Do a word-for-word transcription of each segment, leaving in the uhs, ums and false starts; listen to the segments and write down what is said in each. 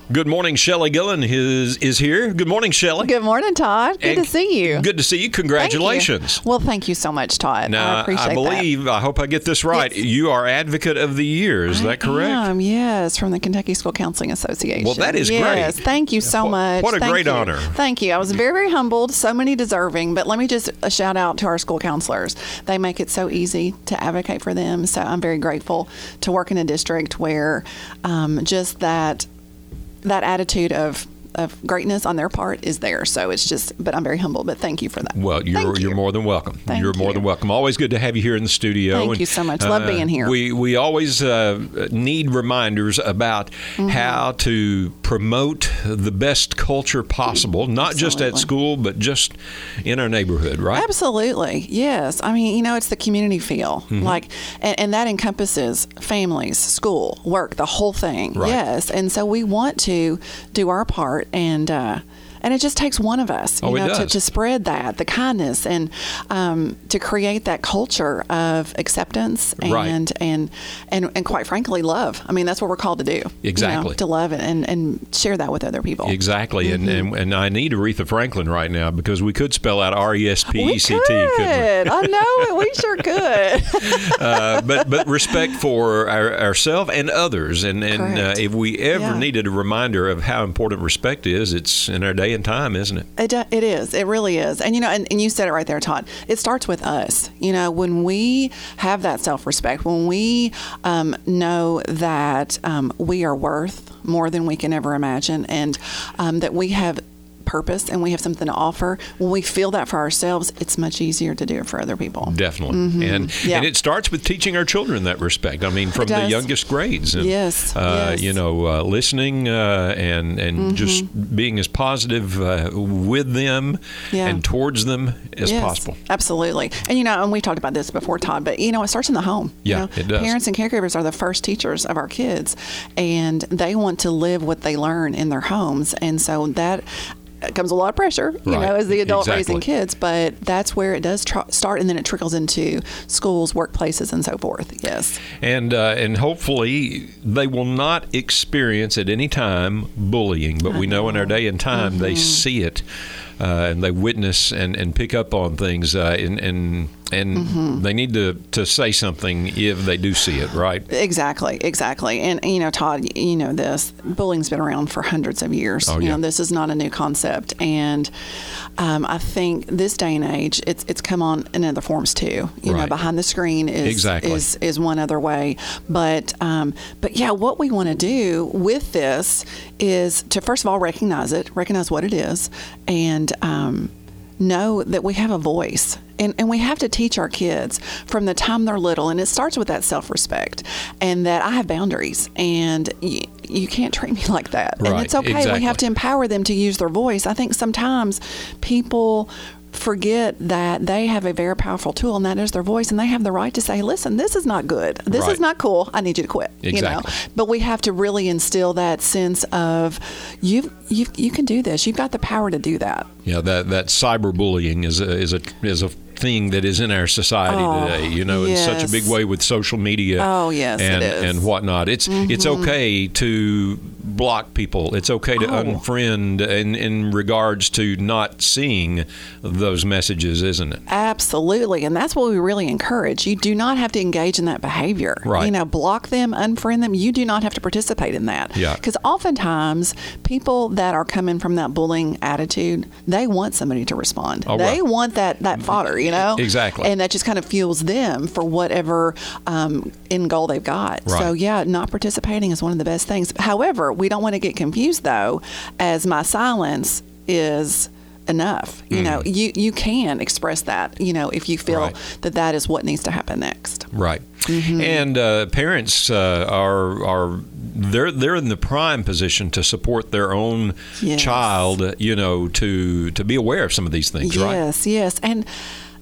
Good morning. Shelley Gillen is, is here. Good morning, Shelley. Good morning, Todd. Good and to see you. Good to see you. Congratulations. Thank you. Well, thank you so much, Todd. Now, I appreciate I believe, that. I hope I get this right, Yes. you are Advocate of the Year. Is I that correct? am, yes, from the Kentucky School Counseling Association. Well, that is yes, great. Thank you so What- much. what a Thank great you. honor. Thank you. I was very, very humbled. So many deserving. But let me just a shout out to our school counselors. They make it so easy to advocate for them. So I'm very grateful to work in a district where um, just that that attitude of of greatness on their part is there. So it's just, but I'm very humble, but thank you for that. Well, you're Thank you. you're more than welcome. Thank you're more you. than welcome. Always good to have you here in the studio. Thank And, you so much. Love uh, being here. We we always uh, need reminders about Mm-hmm. how to promote the best culture possible, not just at Absolutely. school, but just in our neighborhood, right? Absolutely. Yes. I mean, you know, it's the community feel. Mm-hmm. Like, and, and that encompasses families, school, work, the whole thing. Right. Yes. And so we want to do our part, and, uh, and it just takes one of us, you Oh, it know, to, does. to spread that, the kindness, and um, to create that culture of acceptance and, Right. and and and quite frankly, love. I mean, that's what we're called to do. you know, Exactly. to love it and, and share that with other people. Exactly, and, and and I need Aretha Franklin right now because we could spell out R E S P E C T, We couldn't we? could. I know it. We sure could. Uh, but but respect for our, ourselves and others, and and uh, Correct. if we ever Yeah. needed a reminder of how important respect is, it's in our day and time, isn't it? It, do- it is. It really is. And, you know, and, and you said it right there, Todd. It starts with us. You know, when we have that self-respect, when we um, know that um, we are worth more than we can ever imagine, and um, that we have purpose and we have something to offer, when we feel that for ourselves, it's much easier to do it for other people. Definitely, and Yeah. and it starts with teaching our children that respect. I mean, from the does. youngest grades. And, Yes, uh, yes. you know, uh, listening uh, and and just being as positive uh, with them Yeah. and towards them as Yes, possible. Absolutely. And, you know, and we've talked about this before, Todd, but, you know, it starts in the home. Yeah, you know? it does. Parents and caregivers are the first teachers of our kids, and they want to live what they learn in their homes. And so that comes a lot of pressure, you Right. know, as the adult Exactly. raising kids, but that's where it does tr- start, and then it trickles into schools, workplaces, and so forth. Yes. And uh, and hopefully they will not experience at any time bullying, but we know in our day and time they see it uh, and they witness and, and pick up on things, uh, and and, and they need to, to say something if they do see it, right? Exactly, exactly. And, you know, Todd, you know this, bullying's been around for hundreds of years. Oh, you yeah. know, this is not a new concept. And um, I think this day and age, it's it's come on in other forms too. You know, Right. behind the screen is Exactly. is, is one other way. But, um, but yeah, what we want to do with this is to, first of all, recognize it, recognize what it is, and um, know that we have a voice. And, and we have to teach our kids from the time they're little, and it starts with that self-respect, and that I have boundaries, and you, you can't treat me like that. Right, And it's okay. exactly. We have to empower them to use their voice. I think sometimes people forget that they have a very powerful tool, and that is their voice, and they have the right to say, listen, this is not good. This Right. is not cool. I need you to quit. Exactly. You know? But we have to really instill that sense of you you you can do this. You've got the power to do that. Yeah, that that cyberbullying is a is a is a thing that is in our society Oh, today. You know, in such a yes. big way with social media. Oh, yes, it and is. and whatnot. It's it's okay to block people. It's okay to Oh. unfriend in in regards to not seeing those messages, isn't it? Absolutely. And that's what we really encourage. You do not have to engage in that behavior. Right. You know, block them, unfriend them. You do not have to participate in that. Yeah. Because oftentimes, people that are coming from that bullying attitude, they want somebody to respond. Oh, they right. want that, that fodder, you know? Exactly. And that just kind of fuels them for whatever um, end goal they've got. Right. So, yeah, not participating is one of the best things. However, we don't want to get confused, though, as my silence is enough. You know, you, you can express that, you know, if you feel Right. that that is what needs to happen next. Right. Mm-hmm. And uh, parents uh, are are they're they're in the prime position to support their own Yes. child. You know, to to be aware of some of these things, right? Yes, yes. And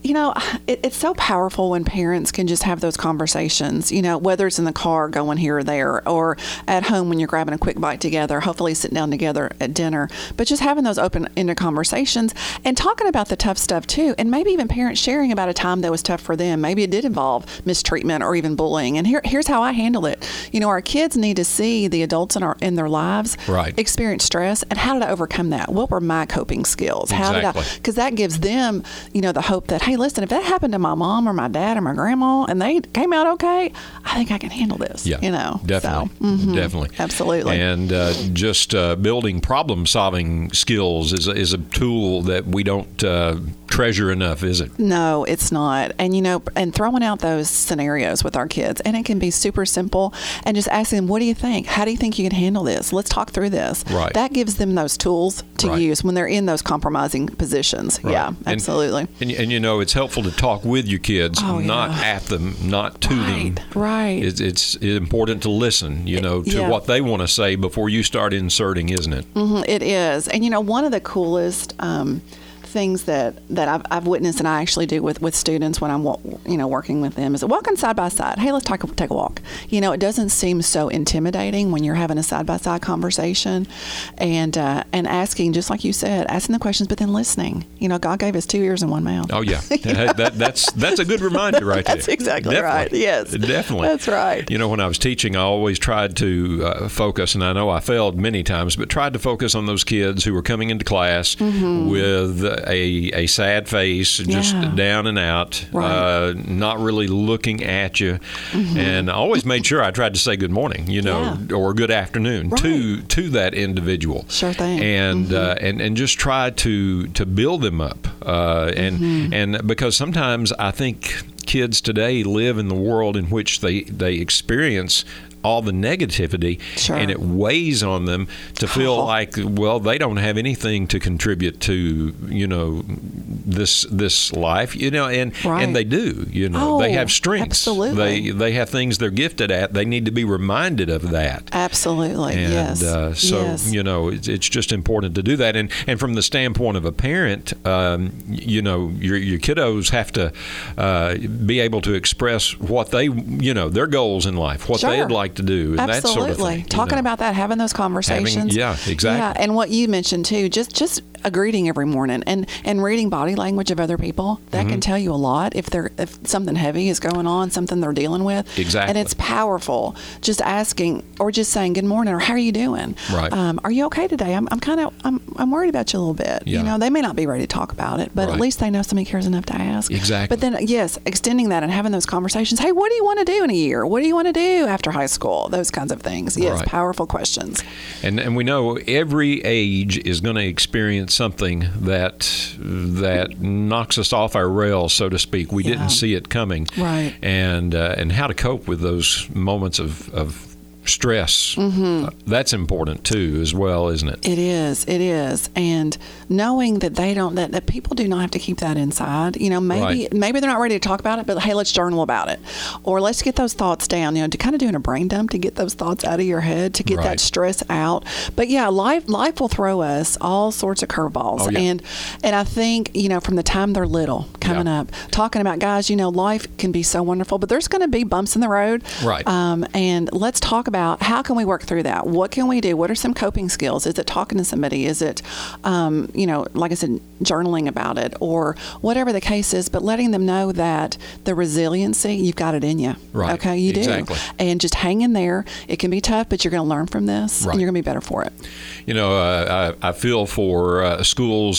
you know, it, it's so powerful when parents can just have those conversations, you know, whether it's in the car going here or there, or at home when you're grabbing a quick bite together, hopefully sitting down together at dinner, but just having those open-ended conversations and talking about the tough stuff too. And maybe even parents sharing about a time that was tough for them. Maybe it did involve mistreatment or even bullying. And here, here's how I handle it. You know, our kids need to see the adults in our in their lives right. experience stress, and how did I overcome that? What were my coping skills? How exactly. did I? Because that gives them, you know, the hope that, hey, listen, if that happened to my mom or my dad or my grandma and they came out okay, I think I can handle this. Yeah, you know, definitely, so, mm-hmm, definitely, absolutely. And uh, just uh, building problem-solving skills is a, is a tool that we don't uh, treasure enough, is it? No, it's not. And you know, and throwing out those scenarios with our kids, and it can be super simple, and just asking them, what do you think? How do you think you can handle this? Let's talk through this. Right. That gives them those tools to right. use when they're in those compromising positions. Right. Yeah, absolutely. And, and, and you know, it's helpful to talk with your kids, oh, not yeah. at them, not to right. them. Right. It's, it's important to listen, you know, to yeah. what they want to say before you start inserting, isn't it? Mm-hmm, it is. And you know, one of the coolest um, things that, that I've, I've witnessed, and I actually do with, with students when I'm, you know, working with them, is walking side by side. Hey, let's talk, take a walk. You know, it doesn't seem so intimidating when you're having a side by side conversation, and uh, and asking, just like you said, asking the questions, but then listening. You know, God gave us two ears and one mouth. Oh yeah, that, that's that's a good reminder right there. That's exactly Definitely. right. Yes, definitely. That's right. You know, when I was teaching, I always tried to uh, focus, and I know I failed many times, but tried to focus on those kids who were coming into class mm-hmm. with a a sad face, just yeah. down and out, right. uh, not really looking at you. Mm-hmm. And I always made sure I tried to say good morning, you know, yeah. or good afternoon right. to to that individual. Sure thing. And mm-hmm. uh, and and just try to to build them up. Uh, and mm-hmm. and because sometimes I think kids today live in the world in which they they experience all the negativity, sure. and it weighs on them to feel oh. like, well, they don't have anything to contribute to, you know, this this life, you know, and right. and they do, you know, oh, they have strengths, absolutely. they they have things they're gifted at. They need to be reminded of that. Absolutely, and, yes. Uh, so yes. you know, it's, it's just important to do that, and and from the standpoint of a parent, um, you know, your your kiddos have to uh, be able to express what they, you know, their goals in life, what sure. they'd like to do, and absolutely. that sort of thing. Talking know. about that, having those conversations. Having, yeah, exactly. Yeah, and what you mentioned too, just just a greeting every morning, and and reading body language of other people, that mm-hmm. can tell you a lot if they're if something heavy is going on, something they're dealing with. Exactly. And it's powerful. Just asking or just saying good morning or how are you doing? Right. Um, are you okay today? I'm I'm kind of I'm I'm worried about you a little bit. Yeah. You know, they may not be ready to talk about it, but right. at least they know somebody cares enough to ask. Exactly. But then yes, extending that and having those conversations. Hey, what do you want to do in a year? What do you want to do after high school? Those kinds of things. Yes, right. powerful questions. And and we know every age is going to experience something that that knocks us off our rails, so to speak. We yeah. didn't see it coming. Right. And uh, and how to cope with those moments of, of stress. Mm-hmm. Uh, that's important too, as well, isn't it? It is. It is. And knowing that they don't, that, that people do not have to keep that inside. You know, maybe right. maybe they're not ready to talk about it, but hey, let's journal about it, or let's get those thoughts down. You know, to kind of doing a brain dump to get those thoughts out of your head, to get right. that stress out. But yeah, life life will throw us all sorts of curveballs, oh, yeah. and and I think you know from the time they're little coming yeah. up, talking about guys, you know, life can be so wonderful, but there's going to be bumps in the road. Right. Um, and let's talk about how can we work through that? What can we do? What are some coping skills? Is it talking to somebody? Is it, um, you know, like I said, journaling about it or whatever the case is, but letting them know that the resiliency, you've got it in you. Right. Okay, you do. Exactly. And just hang in there. It can be tough, but you're going to learn from this right. and you're going to be better for it. You know, uh, I, I feel for uh, schools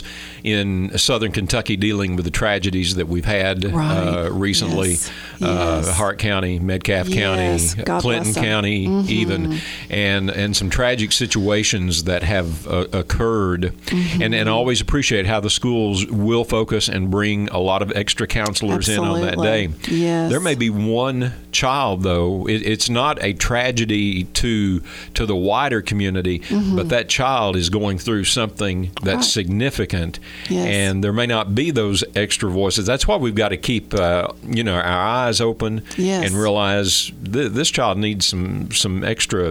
in southern Kentucky dealing with the tragedies that we've had right. uh, recently. Yes. Uh, yes. Hart County, Metcalfe yes. County, God Clinton County, mm-hmm. even, and and some tragic situations that have uh, occurred. Mm-hmm. And, and I always appreciate how the schools will focus and bring a lot of extra counselors Absolutely. in on that day. Yes. There may be one child, though. It, it's not a tragedy to to the wider community, mm-hmm. but that child is going through something that's right. significant, yes. and there may not be those extra voices. That's why we've got to keep, uh, you know, our eyes open yes. and realize th- this child needs some some extra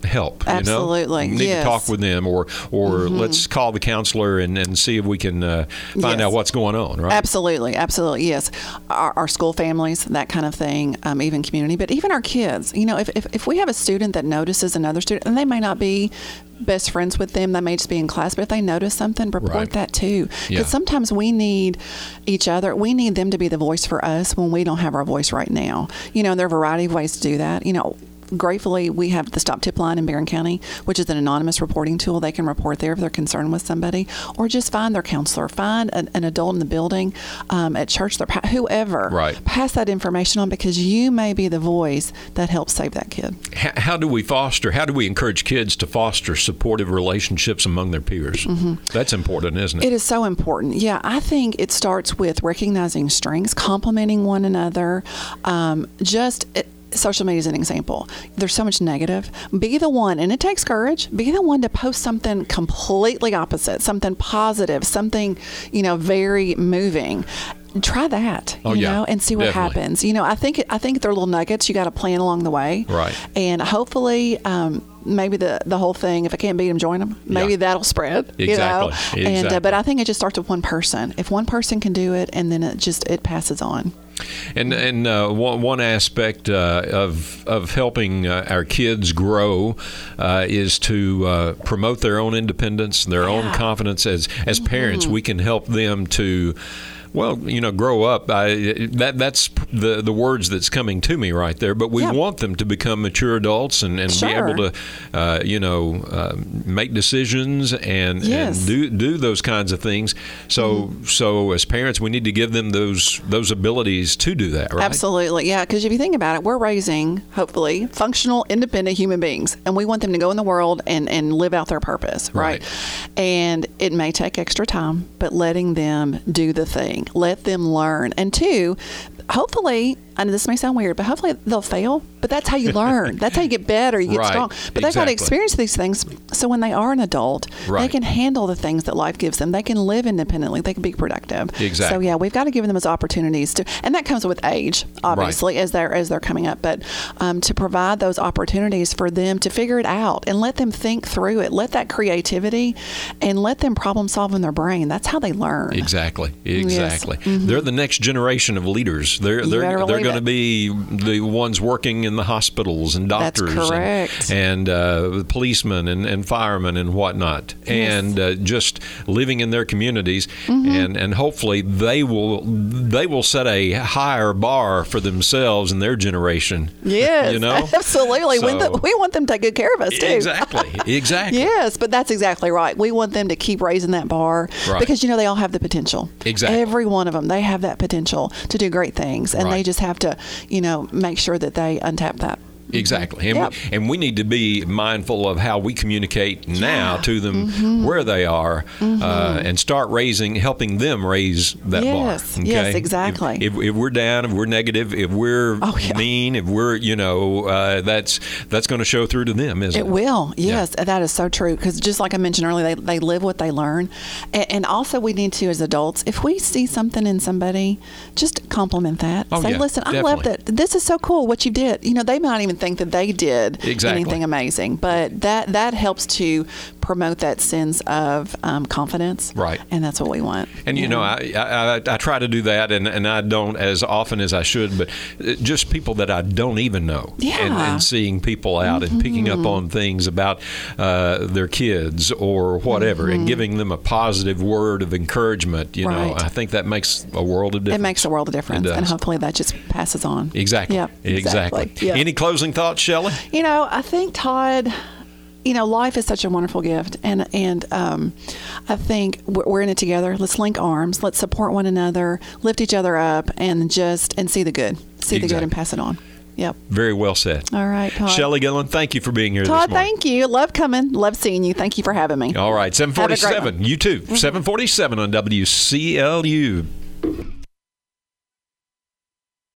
help. Absolutely. You know? We need yes. to talk with them, or or mm-hmm. let's call the counselor and, and see if we can uh, find yes. out what's going on, right? Absolutely. Absolutely. Yes. Our, our school families, that kind of thing, um, even community, but even our kids. You know, if, if, if we have a student that notices another student, and they may not be best friends with them, they may just be in class, but if they notice something, report right. that too. Because yeah. sometimes we need each other. We need them to be the voice for us when we don't have our voice right now. You know, there are a variety of ways to do that. You know, gratefully, we have the Stop Tip Line in Barron County, which is an anonymous reporting tool. They can report there if they're concerned with somebody, or just find their counselor, find an, an adult in the building, um, at church, their, whoever. Right. Pass that information on, because you may be the voice that helps save that kid. How, how do we foster, how do we encourage kids to foster supportive relationships among their peers? Mm-hmm. That's important, isn't it? It is so important. Yeah, I think it starts with recognizing strengths, complimenting one another, um, just... It, social media is an example. There's so much negative. Be the one, and it takes courage, be the one to post something completely opposite, something positive, something, you know, very moving. Try that, you oh, yeah. know, and see what Definitely. happens. You know, I think I think they're little nuggets you got to plan along the way. Right. And hopefully, um, maybe the the whole thing, if I can't beat them, join them. Maybe yeah. that'll spread. Exactly. You know? Exactly. And uh, but I think it just starts with one person. If one person can do it, and then it just it passes on. And and uh, one, one aspect uh, of of helping uh, our kids grow uh, is to uh, promote their own independence, their yeah. own confidence. As as mm-hmm. parents, we can help them to, well, you know, grow up. I, that that's the the words that's coming to me right there. But we yeah. want them to become mature adults and, and sure. be able to, uh, you know, uh, make decisions and, yes. and do do those kinds of things. So mm-hmm. so as parents, we need to give them those those abilities to do that. Right? Absolutely, yeah. Because if you think about it, we're raising hopefully functional, independent human beings, and we want them to go in the world and and live out their purpose, right? right? And it may take extra time, but letting them do the thing. Let them learn. And two, hopefully, I know this may sound weird, but hopefully they'll fail. But that's how you learn. That's how you get better. You get right. strong. But they've got to experience these things. So when they are an adult, right. they can handle the things that life gives them. They can live independently. They can be productive. Exactly. So yeah, we've got to give them those opportunities to, and that comes with age, obviously, right. as they're as they're coming up. But um, to provide those opportunities for them to figure it out and let them think through it. Let that creativity and let them problem solve in their brain. That's how they learn. Exactly. Exactly. Yes. Mm-hmm. They're the next generation of leaders. They're they're they're going to be the ones working in the hospitals and doctors. That's correct. and, and uh, policemen and, and firemen and whatnot, yes. and uh, just living in their communities, mm-hmm. and, and hopefully they will they will set a higher bar for themselves and their generation. Yes, you know, absolutely. So, we, the, we want them to take good care of us too. Exactly, exactly. Yes, but that's exactly right. We want them to keep raising that bar right. because you know they all have the potential. Exactly, every one of them, they have that potential to do great things, and right. they just have to, you know, make sure that they untap that. Exactly. And, yep. we, and we need to be mindful of how we communicate now yeah. to them mm-hmm. where they are, mm-hmm. uh, and start raising, helping them raise that yes. bar. Okay? Yes, exactly. If, if, if we're down, if we're negative, if we're oh, yeah. mean, if we're, you know, uh, that's that's going to show through to them, isn't it? It will. Yes, yeah. that is so true. Because just like I mentioned earlier, they, they live what they learn. And, and also we need to, as adults, if we see something in somebody, just compliment that. Oh, Say, yeah, listen, definitely. I love that. This is so cool what you did. You know, they might even think that they did exactly. anything amazing, but that that helps to promote that sense of um, confidence, right? And that's what we want. And you yeah. know, I, I I try to do that, and, and I don't as often as I should, but just people that I don't even know, yeah. and, and seeing people out mm-hmm. and picking up on things about uh, their kids or whatever, mm-hmm. and giving them a positive word of encouragement. You right. know, I think that makes a world of difference. It makes a world of difference, and hopefully that just passes on. Exactly. Yep, exactly. exactly. Yep. Any closing thoughts, Shelley? You know, I think, Todd, you know, life is such a wonderful gift. And, and um, I think we're in it together. Let's link arms. Let's support one another, lift each other up, and just and see the good. See exactly. the good and pass it on. Yep. Very well said. All right, Todd. Shelley Gillen, thank you for being here Todd, this morning. thank you. Love coming. Love seeing you. Thank you for having me. All right, seven forty-seven. You too. Mm-hmm. seven forty-seven on W C L U.